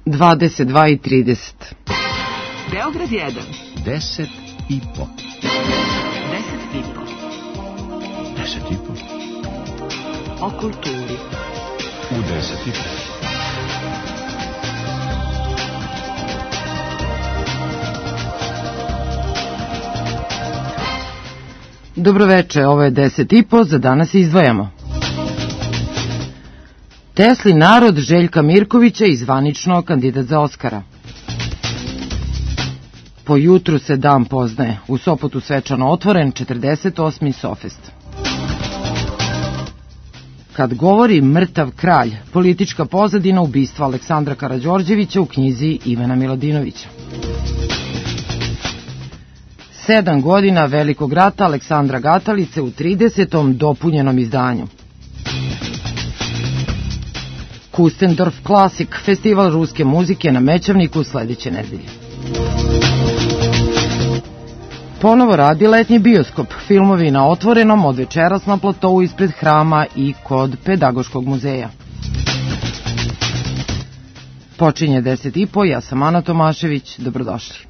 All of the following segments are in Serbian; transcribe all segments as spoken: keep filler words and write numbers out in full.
dvadeset dva i trideset. Beograd jedan. Deset i po. Deset i po. Deset i po. O kulturi. U deset i po. Dobroveče, ovo je deset i po, za danas izdvajamo. Teslin narod Željka Mirkovića i zvanično kandidat za Oskara. Po jutru se dan poznaje, u Sopotu svečano otvoren četrdeset osmi Sofest. Kad govori mrtav kralj, politička pozadina ubistva Aleksandra Karađorđevića u knjizi Ivana Miladinovića. Sedam godina velikog rata Aleksandra Gatalice u tridesetom dopunjenom izdanju. Kustendorf Classic, festival ruske muzike na Mećavniku sledeće nedelje. Ponovo radi letnji bioskop, filmovi na otvorenom od večeras na platovu ispred hrama i kod Pedagoškog muzeja. Počinje deset i po, ja sam Ana Tomašević, dobrodošli.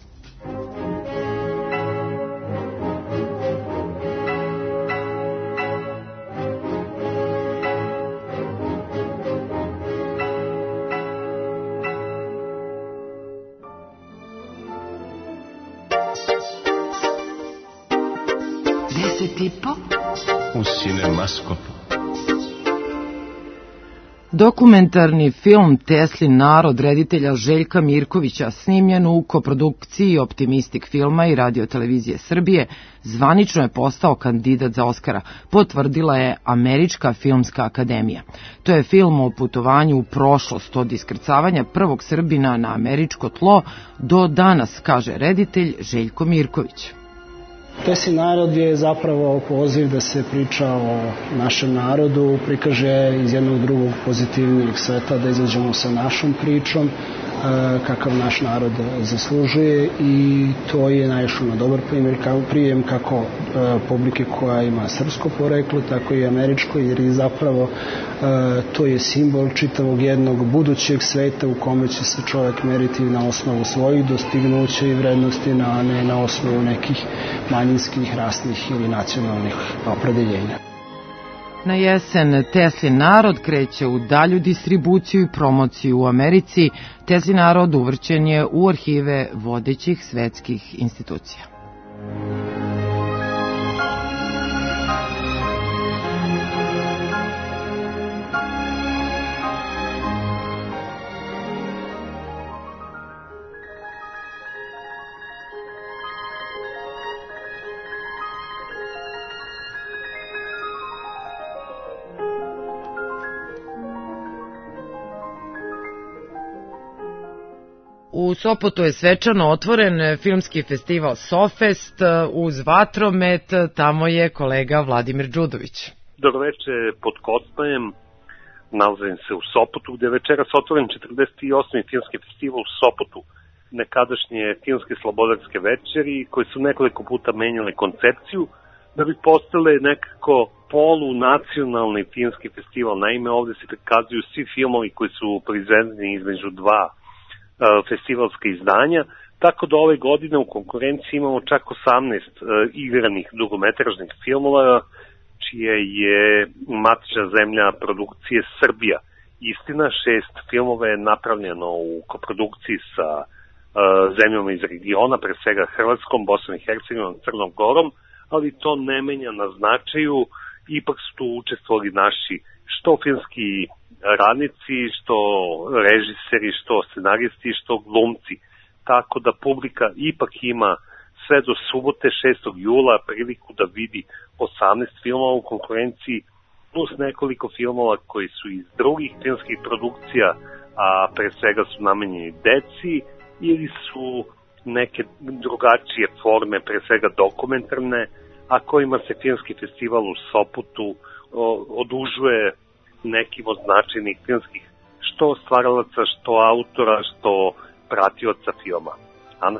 U Cinemaskopu. Dokumentarni film Teslin narod reditelja Željka Mirkovića, snimljen u koprodukciji Optimistik filma i Radio-televizije Srbije, zvanično je postao kandidat za Oskara, potvrdila je Američka filmska akademija. To je film o putovanju u prošlost od iskrcavanja prvog Srbina na američko tlo do danas, kaže reditelj Željko Mirković. Teslin narod je zapravo poziv da se priča o našem narodu, prikaže iz jednog drugog pozitivnijeg sveta, da izađemo sa našom pričom, kakav naš narod zaslužuje, i to je naišlo na dobar primjer, prijem kako publike koja ima srpsko poreklo, tako i američko, jer je zapravo to je simbol čitavog jednog budućeg sveta u kome će se čovjek meriti na osnovu svojih dostignuća i vrednosti, a ne na osnovu nekih manjinskih, rasnih ili nacionalnih opredeljenja. Na jesen Teslin narod kreće u dalju distribuciju i promociju u Americi. Teslin narod uvrćen je u arhive vodećih svetskih institucija. U Sopotu je svečano otvoren filmski festival Sofest uz vatromet, tamo je kolega Vladimir Đudović. Dobroveče, pod Kosmajem, nalazim se u Sopotu, gde je večeras otvoren četrdeset osmi filmski festival u Sopotu, nekadašnje filmske slobodarske večeri, koje su nekoliko puta menjale koncepciju, da bi postale nekako polunacionalni filmski festival. Naime, ovde se prikazuju svi filmovi koji su proizvedeni između dva festivalska izdanja, tako da ove godine u konkurenciji imamo čak osamnaest uh, igranih dugometražnih filmova, čije je matična zemlja produkcije Srbija. Istina, šest filmova je napravljeno u koprodukciji sa uh, zemljama iz regiona, pre svega Hrvatskom, Bosnom i Hercegovinom, Crnom Gorom, ali to ne menja na značaju, ipak su tu učestvovali naši što filmski radnici, što režiseri, što scenaristi, što glumci. Tako da publika ipak ima sve do subote šestog jula priliku da vidi osamnaest filmova u konkurenciji, plus nekoliko filmova koji su iz drugih filmskih produkcija, a pre svega su namenjeni deci ili su neke drugačije forme, pre svega dokumentarne, a kojima se filmski festival u Sopotu odužuje nekim od značajnih filmskih što stvaralaca, što autora, što pratioca filma. Ana?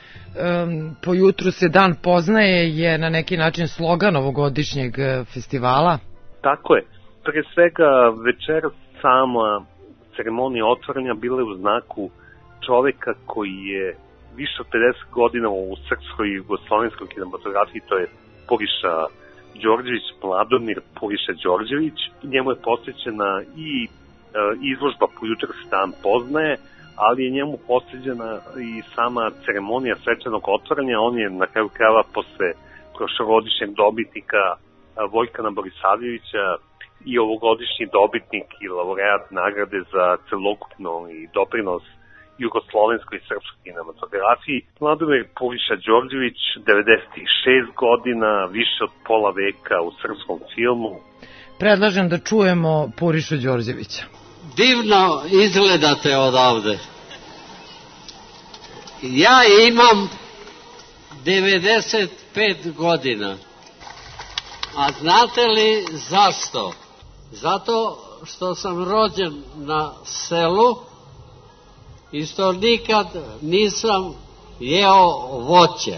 Um, po jutru se dan poznaje je na neki način slogan ovogodišnjeg festivala? Tako je. Pre svega večera sama ceremonija otvaranja bila je u znaku čoveka koji je više od pedeset godina u srpskoj i jugoslovenskoj kinematografiji, to je Puriša Đorđević, Mladomir Puriša Đorđević. Njemu je posvećena i e, izložba Po jutar se dan poznaje, ali je njemu posvećena i sama ceremonija svečanog otvaranja. On je na kraju krajeva posle prošlogodišnjeg dobitnika Vojkana Borisavljevića i ovogodišnji dobitnik i laureat nagrade za celokupno i doprinos jugoslovenskoj i srpskoj kinematografiji. Mladomir Puriša Đorđević, devedeset šest godina, više od pola veka u srpskom filmu. Predlažem da čujemo Purišu Đorđevića. Divno izgledate odavde. Ja imam devedeset pet godina. A znate li zašto? Zato što sam rođen na selu i što nikad nisam jeo voće.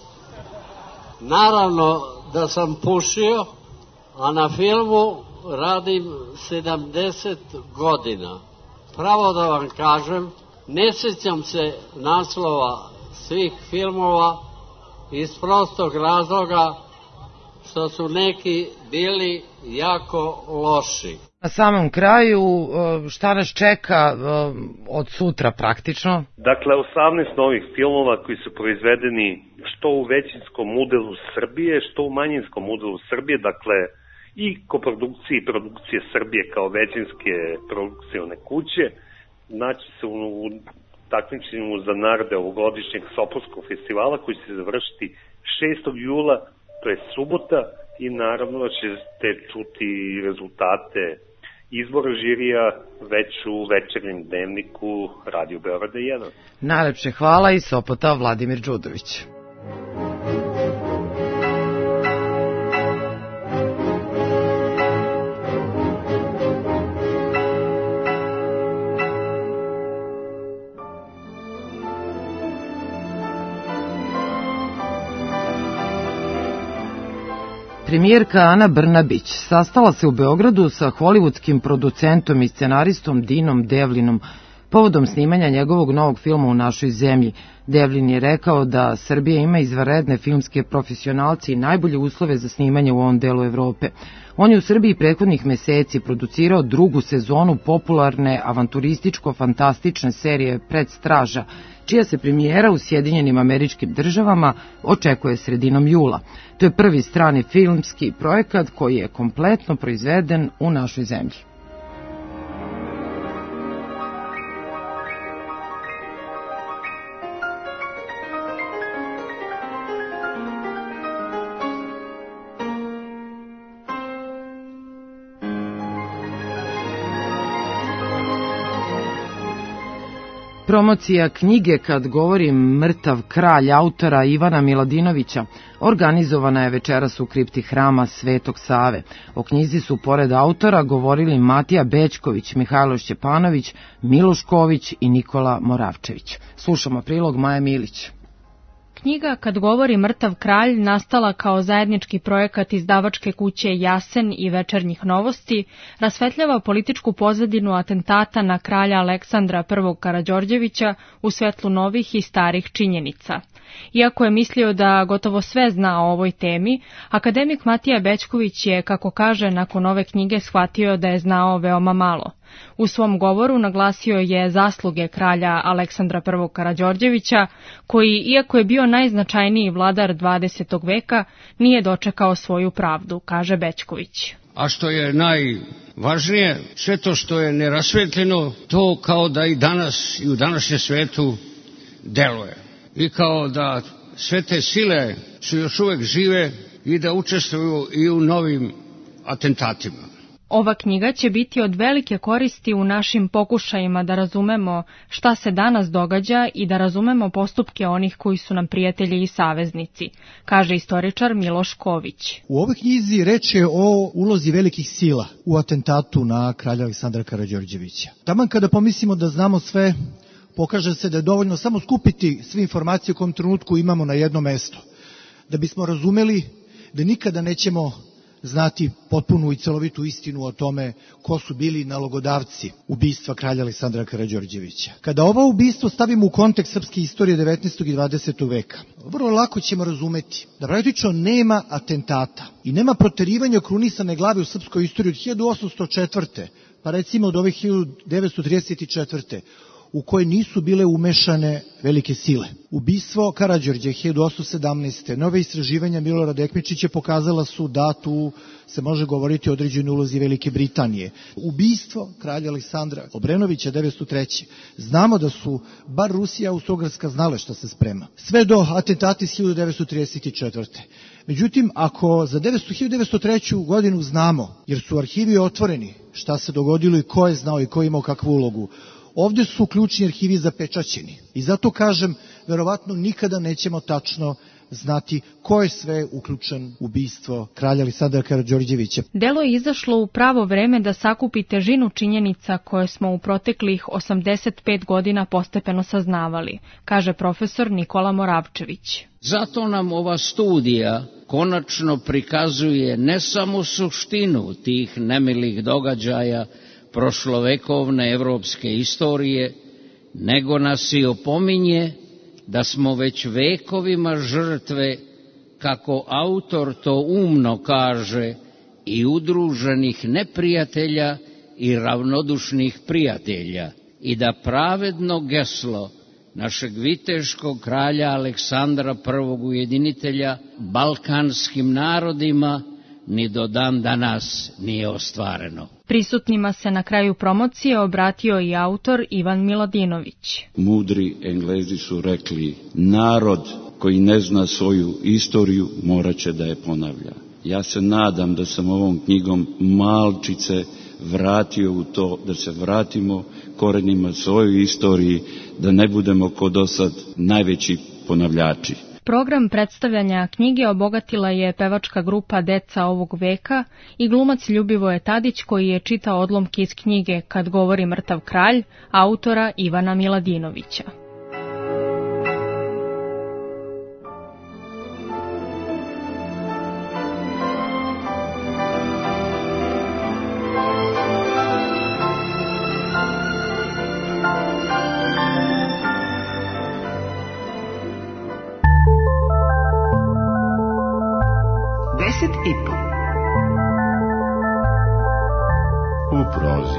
Naravno da sam pušio, a na filmu radim sedamdeset godina. Pravo da vam kažem, ne sjećam se naslova svih filmova iz prostog razloga što su neki bili jako loši. Na samom kraju, šta nas čeka od sutra praktično? Dakle, osamnaest novih filmova koji su proizvedeni što u većinskom udelu Srbije, što u manjinskom udelu Srbije, dakle i koprodukcije i produkcije Srbije kao većinske produkcione kuće. Naći se u, u takmičenju za nagrade ovogodišnjeg Sopotskog festivala koji će se završiti šestog jula, to je subota, i naravno da ćete čuti rezultate izbora žirija već u večernjem dnevniku Radio Beograda jedan. Najlepše hvala iz Sopota Vladimir Đudović. Premijerka Ana Brnabić sastala se u Beogradu sa hollywoodskim producentom i scenaristom Dinom Devlinom povodom snimanja njegovog novog filma U našoj zemlji. Devlin je rekao da Srbija ima izvanredne filmske profesionalce i najbolje uslove za snimanje u ovom delu Evrope. On je u Srbiji prethodnih meseci producirao drugu sezonu popularne avanturističko-fantastične serije Predstraža, čija se premijera u Sjedinjenim Američkim Državama očekuje sredinom jula. To je prvi strani filmski projekat koji je kompletno proizveden u našoj zemlji. Promocija knjige Kad govori mrtav kralj autora Ivana Miladinovića organizovana je večeras u kripti hrama Svetog Save. O knjizi su pored autora govorili Matija Bećković, Mihajlo Šćepanović, Miloš Ković i Nikola Moravčević. Slušamo prilog Maje Milić. Knjiga Kad govori mrtav kralj nastala kao zajednički projekat izdavačke kuće Jasen i Večernjih novosti rasvetljava političku pozadinu atentata na kralja Aleksandra prvog Karađorđevića u svetlu novih i starih činjenica. Iako je mislio da gotovo sve zna o ovoj temi, akademik Matija Bećković je, kako kaže, nakon ove knjige shvatio da je znao veoma malo. U svom govoru naglasio je zasluge kralja Aleksandra prvog Karađorđevića, koji, iako je bio najznačajniji vladar dvadesetog veka, nije dočekao svoju pravdu, kaže Bećković. A što je najvažnije, sve to što je nerasvetljeno, to kao da i danas i u današnjem svetu deluje. I kao da sve te sile su još uvek žive i da učestvuju i u novim atentatima. Ova knjiga će biti od velike koristi u našim pokušajima da razumemo šta se danas događa i da razumemo postupke onih koji su nam prijatelji i saveznici, kaže istoričar Miloš Ković. U ovoj knjizi reč je o ulozi velikih sila u atentatu na kralja Aleksandra Karađorđevića. Taman kada pomislimo da znamo sve, pokaže se da je dovoljno samo skupiti sve informacije u kom trenutku imamo na jedno mesto, da bismo razumeli da nikada nećemo znati potpunu i celovitu istinu o tome ko su bili nalogodavci ubistva kralja Aleksandra Karađorđevića. Kada ovo ubistvo stavimo u kontekst srpske istorije devetnaestog i dvadesetog veka, vrlo lako ćemo razumeti da praktično nema atentata i nema proterivanja krunisane glave u srpskoj istoriji od hiljadu osamsto četvrte pa recimo od ove hiljadu devetsto trideset četvrte u koje nisu bile umešane velike sile. Ubistvo Karađorđa hiljadu osamsto sedamnaeste. Nove istraživanja Milorada Ekmičića pokazala su da tu se može govoriti o određenoj ulozi Velike Britanije. Ubistvo kralja Aleksandra Obrenovića devetsto treće. Znamo da su bar Rusija i Austro-Ugarska znale šta se sprema. Sve do atentata iz hiljadu devetsto trideset četvrte. Međutim, ako za hiljadu devetsto treću. godinu znamo, jer su arhivi otvoreni, šta se dogodilo i ko je znao i ko je imao kakvu ulogu, ovde su ključni arhivi zapečaćeni i zato kažem, verovatno nikada nećemo tačno znati ko je sve uključen u ubistvo kralja Aleksandra Karađorđevića. Delo je izašlo u pravo vreme da sakupi težinu činjenica koje smo u proteklih osamdeset pet godina postepeno saznavali, kaže profesor Nikola Moravčević. Zato nam ova studija konačno prikazuje ne samo suštinu tih nemilih događaja prošlovekovne evropske istorije, nego nas i opominje da smo već vekovima žrtve, kako autor to umno kaže, i udruženih neprijatelja i ravnodušnih prijatelja, i da pravedno geslo našeg viteškog kralja Aleksandra prvog ujedinitelja balkanskim narodima ni do dan danas nije ostvareno. Prisutnima se na kraju promocije obratio i autor Ivan Miladinović. Mudri Englezi su rekli, narod koji ne zna svoju istoriju morat će da je ponavlja. Ja se nadam da sam ovom knjigom malčice vratio u to, da se vratimo korenima svojoj istoriji, da ne budemo ko dosad najveći ponavljači. Program predstavljanja knjige obogatila je pevačka grupa Deca ovog veka i glumac Ljubivoje Tadić koji je čitao odlomke iz knjige Kad govori mrtav kralj, autora Ivana Miladinovića. U prozi.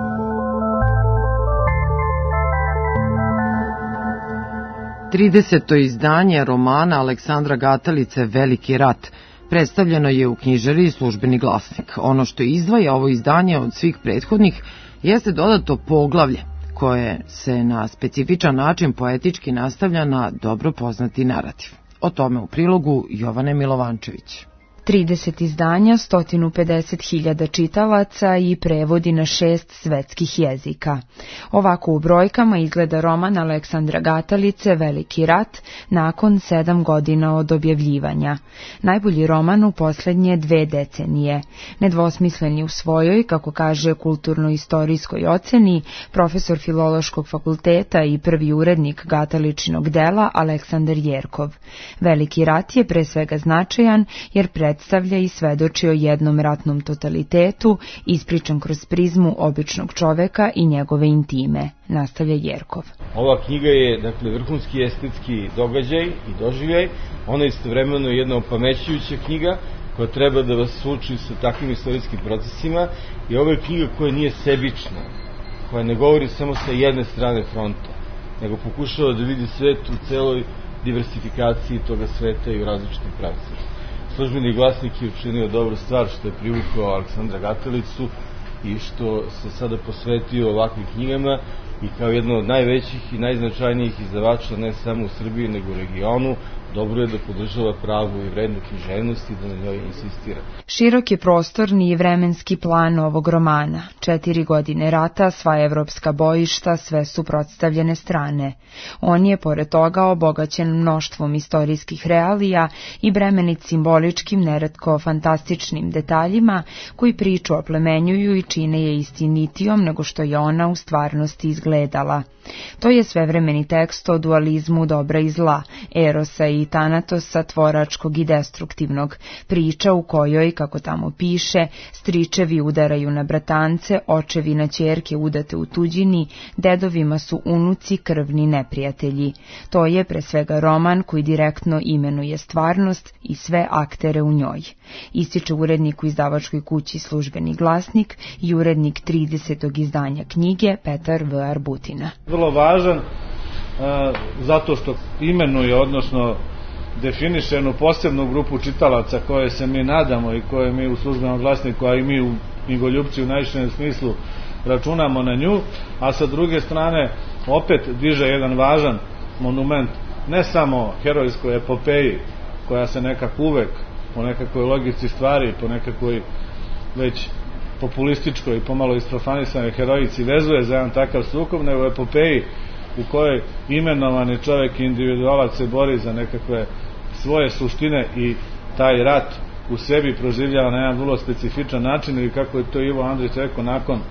trideseto izdanje romana Aleksandra Gatalice Veliki rat predstavljeno je u knjižari Službeni glasnik. Ono što izdvaja ovo izdanje od svih prethodnih jeste dodato poglavlje koje se na specifičan način poetički nastavlja na dobro poznati narativ. O tome u prilogu Jovane Milovančević. trideset izdanja, sto pedeset hiljada čitalaca i prevodi na šest svetskih jezika. Ovako u brojkama izgleda roman Aleksandra Gatalice Veliki rat nakon sedam godina od objavljivanja. Najbolji roman u poslednje dve decenije. Nedvosmisleni u svojoj, kako kaže kulturno-istorijskoj oceni, profesor Filološkog fakulteta i prvi urednik Gataličinog dela Aleksandar Jerkov. Veliki rat je pre svega značajan jer pred predstavlja i svedoči o jednom ratnom totalitetu, ispričan kroz prizmu običnog čoveka i njegove intime, nastavlja Jerkov. Ova knjiga je, dakle, vrhunski estetski događaj i doživljaj, ona je istovremeno jedna opamećujuća knjiga koja treba da vas suči sa takvim istorijskim procesima i ovo je knjiga koja nije sebična, koja ne govori samo sa jedne strane fronta, nego pokušava da vidi svet u celoj diversifikaciji toga sveta i u različitim pravcima. Službeni glasnik je učinio dobru stvar što je privukao Aleksandra Gatalicu i što se sada posvetio ovakvim knjigama i kao jedno od najvećih i najznačajnijih izdavača ne samo u Srbiji nego u regionu, dobro je da podržava pravu i vrednu književnost i da na njoj insistira. Širok je prostorni i vremenski plan ovog romana. Četiri godine rata, sva evropska bojišta, sve suprotstavljene strane. On je, pored toga, obogaćen mnoštvom istorijskih realija i bremenit simboličkim, neretko fantastičnim detaljima koji priču oplemenjuju i čine je istinitijom nego što je ona u stvarnosti izgledala. To je svevremeni tekst o dualizmu dobra i zla, erosa i tanatosa, tvoračkog i destruktivnog, priča u kojoj, kako tamo piše, stričevi udaraju na bratance, očevi na ćerke udate u tuđini, dedovima su unuci krvni neprijatelji. To je pre svega roman koji direktno imenuje stvarnost i sve aktere u njoj. Ističe urednik u izdavačkoj kući Službeni glasnik i urednik tridesetog izdanja knjige Petar V. Arbutina. Vrlo važan uh, zato što imenuje, odnosno definiše jednu posebnu grupu čitalaca koje se mi nadamo i koje mi u Službenom glasniku, a i mi u knjigoljupci u najširem smislu računamo na nju, a sa druge strane opet diže jedan važan monument ne samo herojskoj epopeji koja se nekako uvek po nekakvoj logici stvari, po nekakvoj već populističkoj i pomalo isprofanisanoj herojici vezuje za jedan takav sukob, nego epopeji u kojoj imenovani čovjek i individualac se bori za nekakve svoje suštine i taj rat u sebi proživljava na jedan vrlo specifičan način, ili kako je to Ivo Andrić rekao, nakon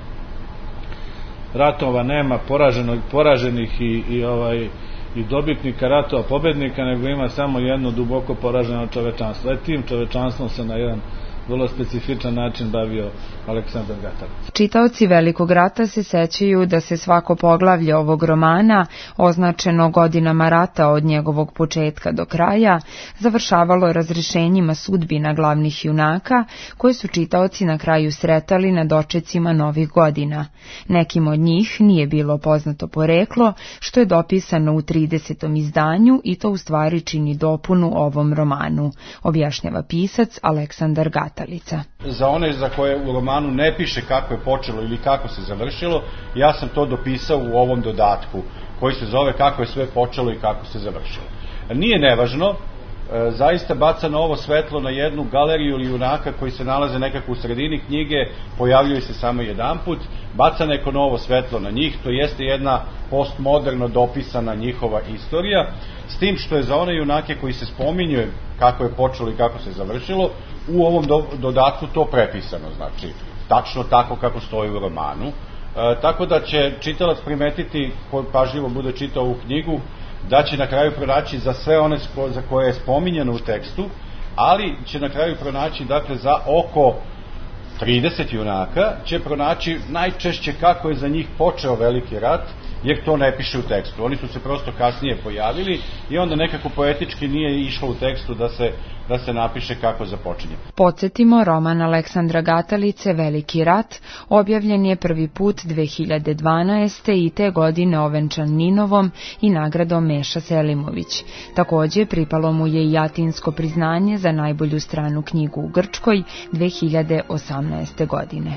ratova nema poraženog, poraženih i, i, ovaj, i dobitnika ratova, pobednika, nego ima samo jedno duboko poraženo čovečanstvo. E tim čovečanstvom se na jedan vrlo specifičan način bavio Aleksandar Gatalica. Čitaoci Velikog rata se sećaju da se svako poglavlje ovog romana, označeno godinama rata od njegovog početka do kraja, završavalo razrešenjima sudbina glavnih junaka, koje su čitaoci na kraju sretali na dočecima novih godina. Nekim od njih nije bilo poznato poreklo, što je dopisano u tridesetom izdanju i to u stvari čini dopunu ovom romanu, objašnjava pisac Aleksandar Gatalica. Za one za koje u romanu ne piše kako je počelo ili kako se završilo, ja sam to dopisao u ovom dodatku koji se zove kako je sve počelo i kako se završilo. Nije nevažno, zaista baca novo svetlo na jednu galeriju ili junaka koji se nalaze nekako u sredini knjige, pojavljuje se samo jedanput, baca neko novo svetlo na njih, to jeste jedna postmoderno dopisana njihova istorija, s tim što je za one junake koji se spominju kako je počelo i kako se završilo, u ovom do, dodatku to prepisano, znači tačno tako kako stoji u romanu, e, tako da će čitalac primetiti, ko pažljivo bude čitao ovu knjigu, da će na kraju pronaći za sve one za koje je spominjeno u tekstu, ali će na kraju pronaći, dakle, za oko trideset junaka će pronaći najčešće kako je za njih počeo Veliki rat, jer to ne piše u tekstu. Oni su se prosto kasnije pojavili i onda nekako poetički nije išlo u tekstu da se, da se napiše kako započinje. Podsjetimo, roman Aleksandra Gatalice Veliki rat objavljen je prvi put dve hiljade dvanaeste. i te godine ovenčan Ninovom i nagradom Meša Selimović. Takođe pripalo mu je i Atinsko priznanje za najbolju stranu knjigu u Grčkoj dve hiljade osamnaeste. godine.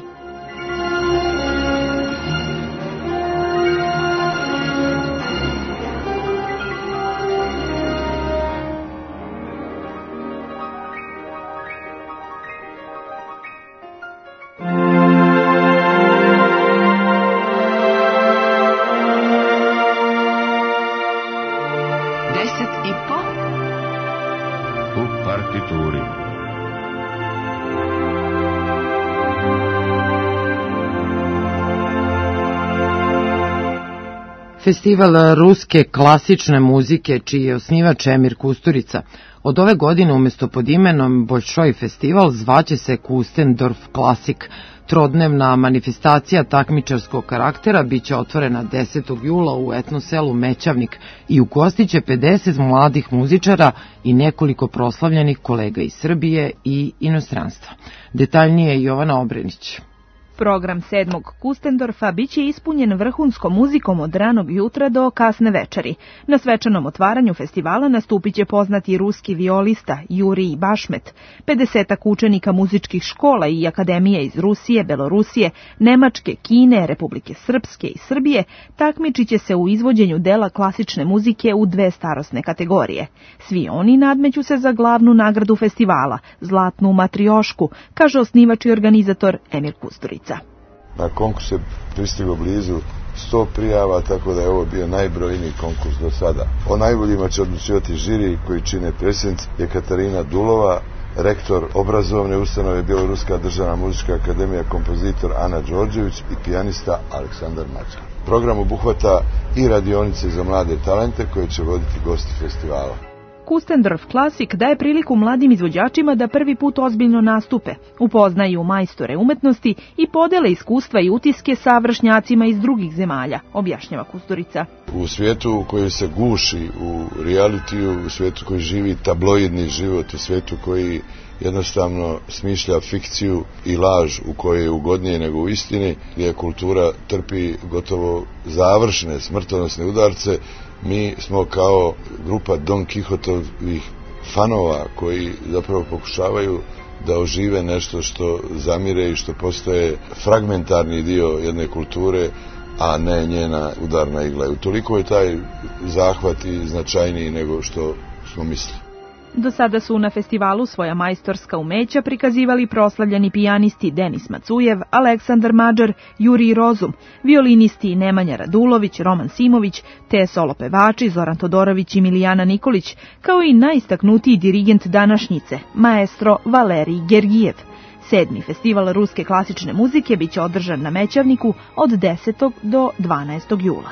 Festival ruske klasične muzike, čiji je osnivač Emir Kusturica, od ove godine umesto pod imenom Bolšoj festival zvaće se Kustendorf Klasik. Trodnevna manifestacija takmičarskog karaktera biće otvorena desetog jula u etno selu Mećavnik i ugostiće pedeset mladih muzičara i nekoliko proslavljenih kolega iz Srbije i inostranstva. Detaljnije Jovana Obrenić. Program sedmog Kustendorfa biće ispunjen vrhunskom muzikom od ranog jutra do kasne večeri. Na svečanom otvaranju festivala nastupit će poznati ruski violista Jurij Bašmet, pedesetak učenika muzičkih škola i akademije iz Rusije, Belorusije, Nemačke, Kine, Republike Srpske i Srbije takmičit će se u izvođenju dela klasične muzike u dve starosne kategorije. Svi oni nadmeću se za glavnu nagradu festivala, Zlatnu matriošku, kaže osnivač i organizator Emir Kusturica. Na konkurs je pristiglo blizu sto prijava, tako da je ovo bio najbrojniji konkurs do sada. O najboljima će odlučivati žiri koji čine predsjednica je Katarina Dulova, rektor obrazovne ustanove Bjeloruska državna muzička akademija, kompozitor Ana Đorđević i pijanista Aleksandar Mačar. program obuhvata i radionice za mlade talente koje će voditi gosti festivala. Kustendorf Klasik daje priliku mladim izvođačima da prvi put ozbiljno nastupe, upoznaju majstore umetnosti i podele iskustva i utiske sa vršnjacima iz drugih zemalja, objašnjava Kusturica. U svijetu u kojem se guši u realitiju, u svijetu koji živi tabloidni život, u svijetu koji jednostavno smišlja fikciju i laž u kojoj je ugodnije nego u istini, gdje kultura trpi gotovo završne smrtonosne udarce, mi smo kao grupa Don Kihotovih fanova koji zapravo pokušavaju da ožive nešto što zamire i što postaje fragmentarni dio jedne kulture, a ne njena udarna igla. Utoliko je taj zahvat i značajniji nego što smo mislili. Do sada su na festivalu svoja majstorska umeća prikazivali proslavljeni pijanisti Denis Macujev, Aleksandar Mađar, Jurij Rozum, violinisti Nemanja Radulović, Roman Simović, te solo pevači Zoran Todorović i Milijana Nikolić, kao i najistaknutiji dirigent današnjice, maestro Valerij Gergijev. Sedmi festival ruske klasične muzike biće održan na Mećavniku od desetog do dvanaestog jula.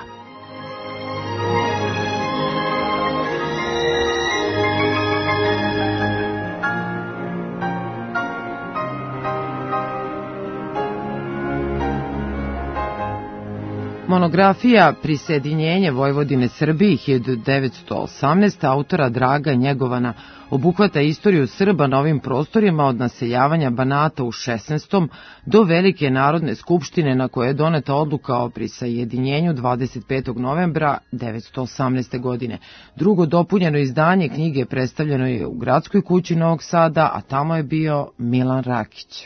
Monografija Prisjedinjenje Vojvodine Srbiji hiljadu devetsto osamnaeste. autora Draga Njegovana obuhvata istoriju Srba na ovim prostorima od naseljavanja Banata u šesnaestom. do Velike narodne skupštine na koje je doneta odluka o prisajedinjenju dvadeset petog novembra devetsto osamnaeste. godine. Drugo dopunjeno izdanje knjige predstavljeno je u Gradskoj kući Novog Sada, a tamo je bio Milan Rakić.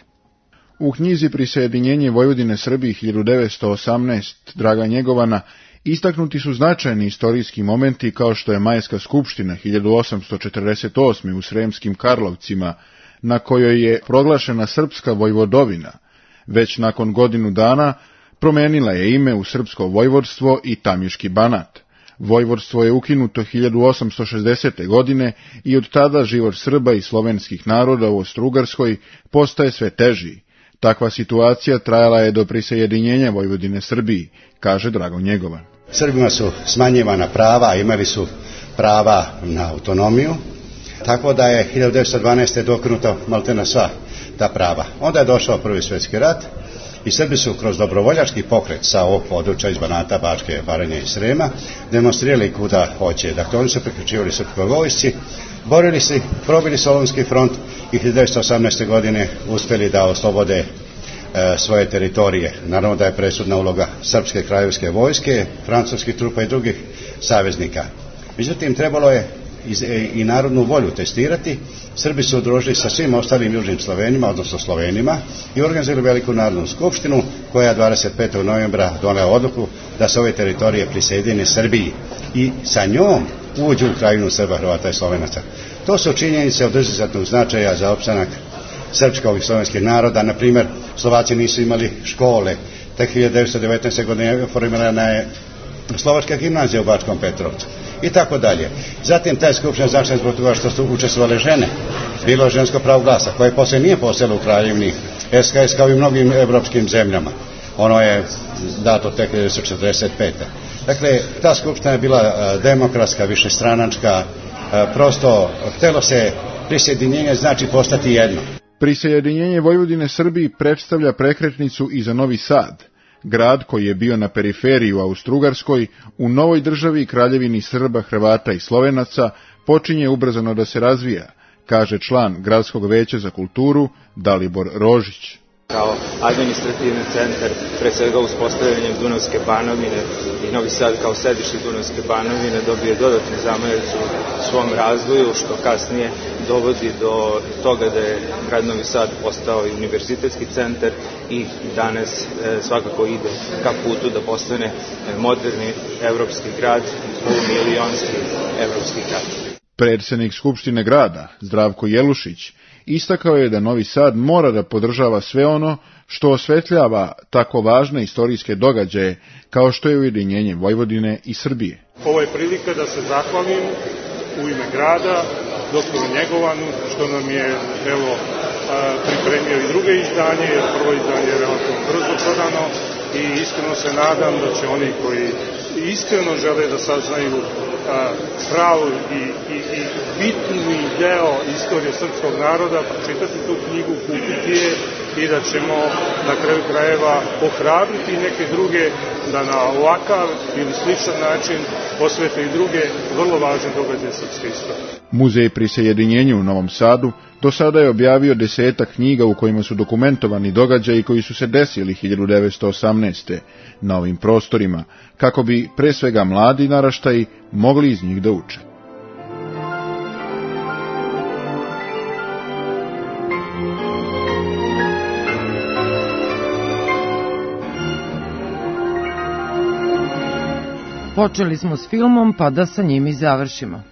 U knjizi Prisajedinjenje Vojvodine Srbiji hiljadu devetsto osamnaeste. Draga Njegovana istaknuti su značajni istorijski momenti kao što je Majska skupština hiljadu osamsto četrdeset osme. u Sremskim Karlovcima, na kojoj je proglašena Srpska Vojvodovina. Već nakon godinu dana promenila je ime u Srpsko Vojvodstvo i Tamiški Banat. Vojvodstvo je ukinuto hiljadu osamsto šezdesete. godine i od tada život Srba i slovenskih naroda u Austrougarskoj postaje sve teži. Takva situacija trajala je do prisajedinjenja Vojvodine Srbiji, kaže Drago Njegovan. Srbima su smanjivana prava, imali su prava na autonomiju, tako da je hiljadu devetsto dvanaeste. dokinuto maltene sva ta prava. Onda je došao Prvi svjetski rat i Srbi su kroz dobrovoljački pokret sa ovog područja iz Banata, Bačke, Baranje i Srema demonstrirali kuda hoće. Dakle, oni su priključivali srpskoj vojsci, borili se, probili Solunski front i hiljadu devetsto osamnaeste. godine uspjeli da oslobode e, svoje teritorije. Naravno da je presudna uloga srpske kraljevske vojske, francuskih trupa i drugih saveznika. Međutim, trebalo je i, i narodnu volju testirati. Srbi su udružili sa svim ostalim južnim Slovenima, odnosno Slovenima, i organizirali veliku narodnu skupštinu koja je dvadeset petog novembra donela odluku da se ove teritorije prisjedine Srbiji i sa njom uđu u krajinu Srba, Hrvata i Slovenaca. To su činjenice od izuzetnog značaja za opstanak srpskog i slovenskih naroda. Na primjer, Slovaci nisu imali škole. Tek hiljadu devetsto devetnaeste. godine formirana je Slovačka gimnazija u Bačkom Petrovcu i tako dalje. Zatim taj skupština značajan zbog toga što su učestvovale žene. Bilo je žensko pravo glasa, koje poslije nije postojalo u kraljevini S H S kao i mnogim evropskim zemljama. Ono je dato tek hiljadu devetsto četrdeset pete. Dakle, ta skupština je bila demokratska, višestranačka, prosto htelo se prisjedinjenje, znači postati jedno. Prisajedinjenje Vojvodine Srbiji predstavlja prekretnicu i za Novi Sad, grad koji je bio na periferiji u Austrougarskoj, u novoj državi Kraljevini Srba, Hrvata i Slovenaca počinje ubrzano da se razvija, kaže član Gradskog veća za kulturu Dalibor Rožić. Kao administrativni centar, pre svega uspostavljanjem Dunavske banovine i Novi Sad kao sedište Dunavske banovine dobije dodatnu zamajac u svom razvoju, što kasnije dovodi do toga da je grad Novi Sad postao i univerzitetski centar i danas e, svakako ide ka putu da postane moderni evropski grad, polumilionski evropski grad. Predsednik Skupštine grada, Zdravko Jelušić, istakao je da Novi Sad mora da podržava sve ono što osvetljava tako važne istorijske događaje kao što je ujedinjenje Vojvodine i Srbije. Ovo je prilika da se zahvalim u ime grada doktoru Njegovanu što nam je evo pripremio i druge izdanje, jer prvo izdanje je relativno brzo prodano i iskreno se nadam da će oni koji iskreno žele da saznaju a, pravu i, i, i bitni deo istorije srpskog naroda, pročitati tu knjigu, kupiti je i da ćemo na kraju krajeva ohrabriti neke druge da na ovakav ili sličan način posvete i druge vrlo važne događaje srpske istorije. Muzej Prisajedinjenja u Novom Sadu do sada je objavio desetak knjiga u kojima su dokumentovani događaji koji su se desili hiljadu devetsto osamnaeste. na ovim prostorima, kako bi pre svega mladi naraštaji mogli iz njih da uče. Počeli smo s filmom, pa da sa njim i završimo.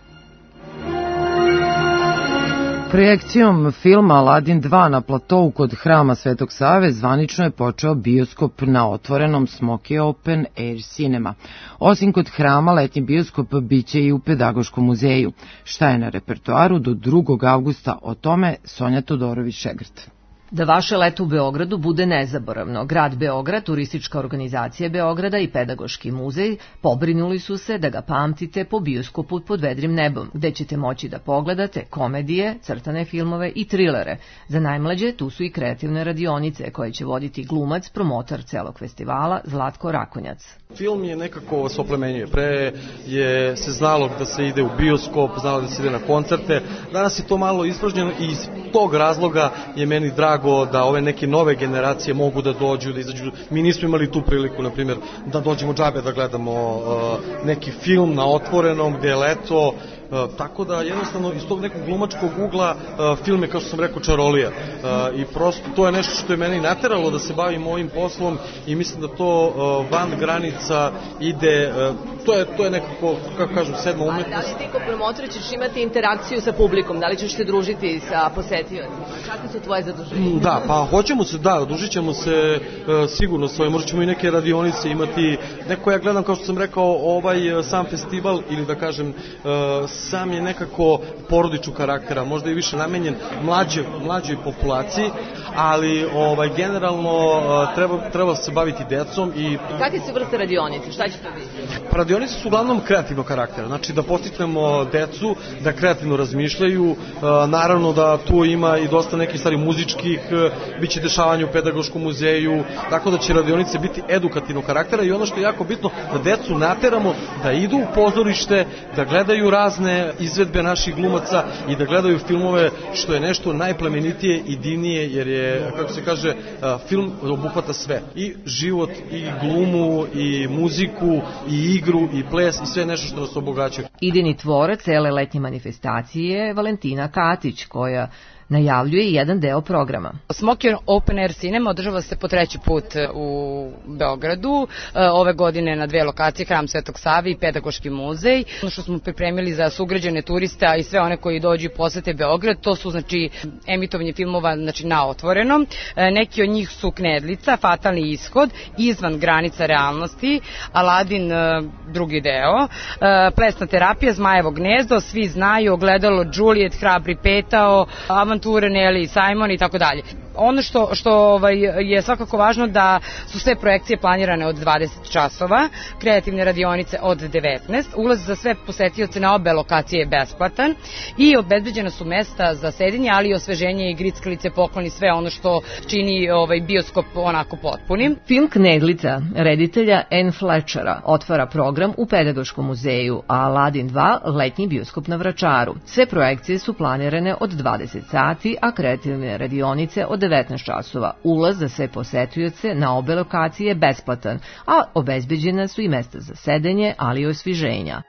Projekcijom filma Aladin dva na platovu kod Hrama Svetog Save zvanično je počeo bioskop na otvorenom Smoky Open Air Cinema. Osim kod Hrama, letnji bioskop biće i u Pedagoškom muzeju. Šta je na repertoaru do drugog avgusta, o tome Sonja Todorović-Šegrt. Da vaše leto u Beogradu bude nezaboravno, Grad Beograd, Turistička organizacija Beograda i Pedagoški muzej pobrinuli su se da ga pamtite po bioskopu pod vedrim nebom, gde ćete moći da pogledate komedije, crtane filmove i trilere. Za najmlađe tu su i kreativne radionice koje će voditi glumac, promotor celog festivala Zlatko Rakonjac. Film je nekako se oplemenjuje. Pre je se znalo da se ide u bioskop, znalo da se ide na koncerte. Danas je to malo ispražnjeno i iz tog razloga je meni drago da ove neke nove generacije mogu da dođu, da izađu. Mi nismo imali tu priliku, na primjer, da dođemo džabe da gledamo uh, neki film na otvorenom gde je leto. Uh, tako da jednostavno iz tog nekog glumačkog ugla uh, film je, kao što sam rekao, čarolija. Uh, I prosto to je nešto što je meni nateralo da se bavim ovim poslom i mislim da to uh, van granica ide, uh, to je, to je nekako, kako kažem, sedma umetnost. A da li ti kao promotor ćeš imati interakciju sa publikom? Da li ćeš se družiti sa posetiocima? Kakve su tvoje zaduženje? Da, pa hoćemo se, da, družit ćemo se uh, sigurno s ovim, možda ćemo i neke radionice imati. Neko, ja gledam, kao što sam rekao, ovaj uh, sam festival, ili da kažem, uh, sam je nekako porodičnog karaktera, možda i više namenjen mlađoj, mlađoj populaciji, ali ovaj, generalno uh, treba, treba se baviti decom. I kakve su vrste radionice? Šta će to biti? Radionice su uglavnom kreativnog karaktera, znači da postignemo decu, da kreativno razmišljaju, uh, naravno da tu ima i dosta nekih stvari muzičkih, uh, bit će dešavanje u Pedagoškom muzeju, tako da će radionice biti edukativnog karaktera i ono što je jako bitno, da decu nateramo da idu u pozorište, da gledaju razne izvedbe naših glumaca i da gledaju filmove, što je nešto najplemenitije i divnije, jer je, kako se kaže, film obuhvata sve. I život, i glumu, i muziku, i igru, i ples, i sve nešto što nas obogaćuje. Idejni tvorac cele letnje manifestacije je Valentina Katić, koja najavljuje jedan deo programa. Smoky Open Air Cinema održava se po treći put u Beogradu, ove godine na dve lokacije, Hram Svetog Save i Pedagoški muzej. Ono što smo pripremili za sugrađane turista i sve one koji dođu i posete Beograd, to su znači emitovanje filmova znači na otvorenom. Neki od njih su Knedlica, Fatalni ishod, Izvan granica realnosti, Aladin drugi deo, Plesna terapija, Zmajevo gnezdo, Svi znaju, Ogledalo, Juliet, Hrabri petao, Avanture Nelly, Simon i tako dalje. Ono što, što ovaj, je svakako važno da su sve projekcije planirane od dvadeset časova, kreativne radionice od devetnaest, ulaz za sve posetioce na obe lokacije je besplatan i obezbeđena su mesta za sedenje, ali i osveženje i grickalice, pokloni, sve ono što čini ovaj, bioskop onako potpunim. Film Knedlica reditelja Anne Fletchera otvara program u Pedagoškom muzeju, a Aladin dva letnji bioskop na Vračaru. Sve projekcije su planirane od dvadeset sati, a kreativne radionice od devetnaest časova. Ulaz za sve posetioce na obe lokacije je besplatan, a obezbeđena su i mesta za sedenje, ali i osviženja.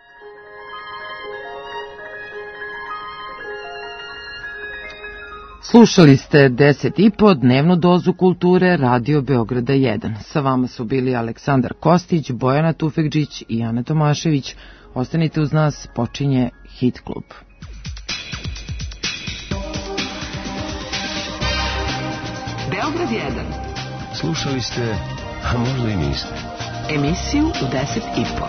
Slušali ste deset i po dnevnu dozu kulture Radio Beograda jedan. Sa vama su bili Aleksandar Kostić, Bojana Tufekđić i Ana Tomašević. Ostanite uz nas, počinje Hit klub. Beograd jedan. Slušali ste, a možda i niste. Emisiju u deset i po.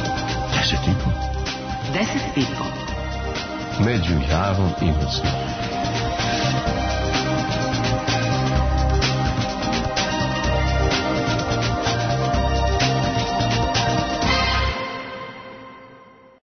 Deset i po? Deset i po. Među Javom i Mocnom.